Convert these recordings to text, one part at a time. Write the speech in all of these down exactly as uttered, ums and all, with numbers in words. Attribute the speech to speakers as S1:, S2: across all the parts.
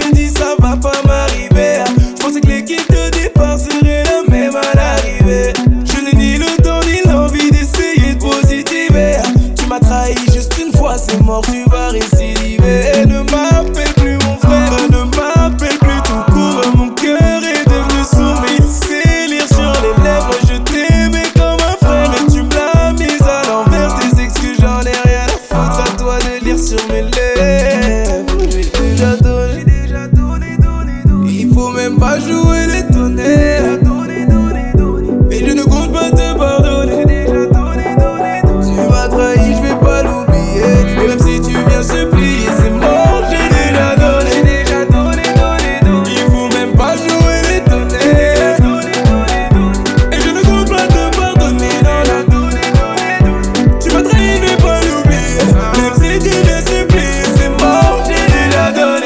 S1: me dis ça va pas m'arriver. Je pensais que l'équipe de départ serait la même à l'arrivée. Je n'ai ni le temps ni l'envie d'essayer de positiver. Tu m'as trahi juste une fois, c'est mort, tu vas récidiver. Ne m'appelle plus mon frère, ne m'appelle plus tout court. Mon cœur est devenu sourd, mais il sait lire sur les lèvres. Je t'aimais comme un frère et tu me l'as mise à l'envers. Tes excuses, j'en ai rien à foutre, à toi de lire sur mes lèvres. J'ai déjà donné, déjà donné, donné, donné. Il faut même pas jouer les tonnerres. Et je ne compte pas te pardonner. J'ai déjà donné, donné, donné. Tu m'as trahi, je vais pas l'oublier. Et même si tu viens supplier, c'est mort, j'ai déjà donné. J'ai déjà donné, donné, donné. Il faut même pas jouer les tonnerres. Et je ne compte pas te pardonner, non, non. Tu m'as trahi, je vais pas l'oublier. Même si tu viens supplier, c'est mort, j'ai déjà donné.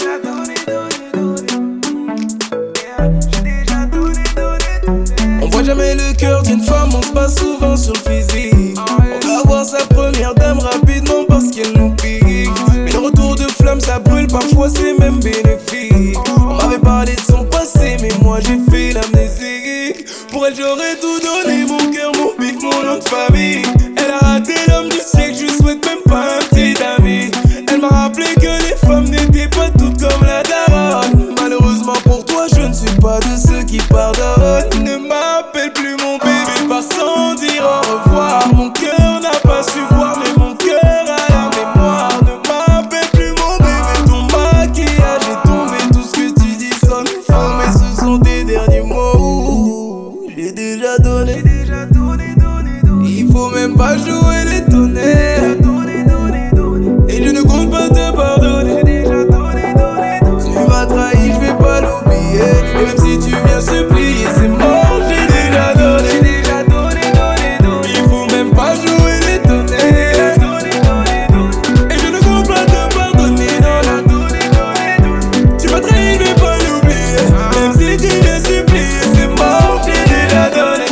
S1: On voit jamais le cœur d'une femme, on se base souvent sur le physique. On va voir sa première dame rapidement parce qu'elle nous pique. Mais le retour de flamme, ça brûle, parfois c'est même bénéfique. On m'avait parlé de son passé, mais moi j'ai fait l'amnésique. Pour elle j'aurais tout donné, mon cœur, mon bif, mon nom de famille. Elle a raté l'homme du siècle, je lui souhaite même pas un petit ami. Elle m'a rappelé que les femmes n'étaient pas toutes comme la daronne. Malheureusement pour toi, je ne suis pas de ceux qui pardonnent. Ne m'appelle plus mon bébé, pars sans dire au revoir. Mon cœur n'a pas su voir, mais mon cœur a la mémoire. Ne m'appelle plus mon bébé, ton maquillage est tombé. Tout ce que tu dis sonne faux, mais ce sont tes derniers mots. J'ai déjà donné, j'ai déjà donné, donné, donné. Il faut même pas jouer les tonnerres. Et je ne compte pas te pardonner. J'ai déjà donné, donné, donné. Tu m'as trahi, je vais pas l'oublier. Et même si tu viens supplier, c'est mort, j'ai déjà donné. J'ai déjà donné, donné, donné. Il faut même pas jouer les tonnerres. Et je ne compte pas te pardonner, non, non. Tu m'as trahi, je vais pas l'oublier. Même si tu viens supplier, c'est mort, j'ai déjà donné.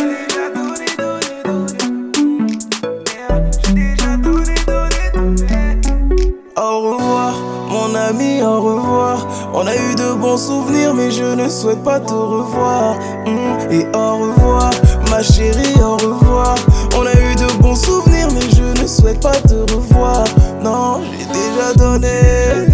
S1: J'ai déjà donné, donné, donné. Au revoir, mon ami, au revoir. On a eu de bons souvenirs, mais je ne souhaite pas te revoir. Mm, Et au revoir, ma chérie, au revoir. On a eu de bons souvenirs, mais je ne souhaite pas te revoir. Non, j'ai déjà donné.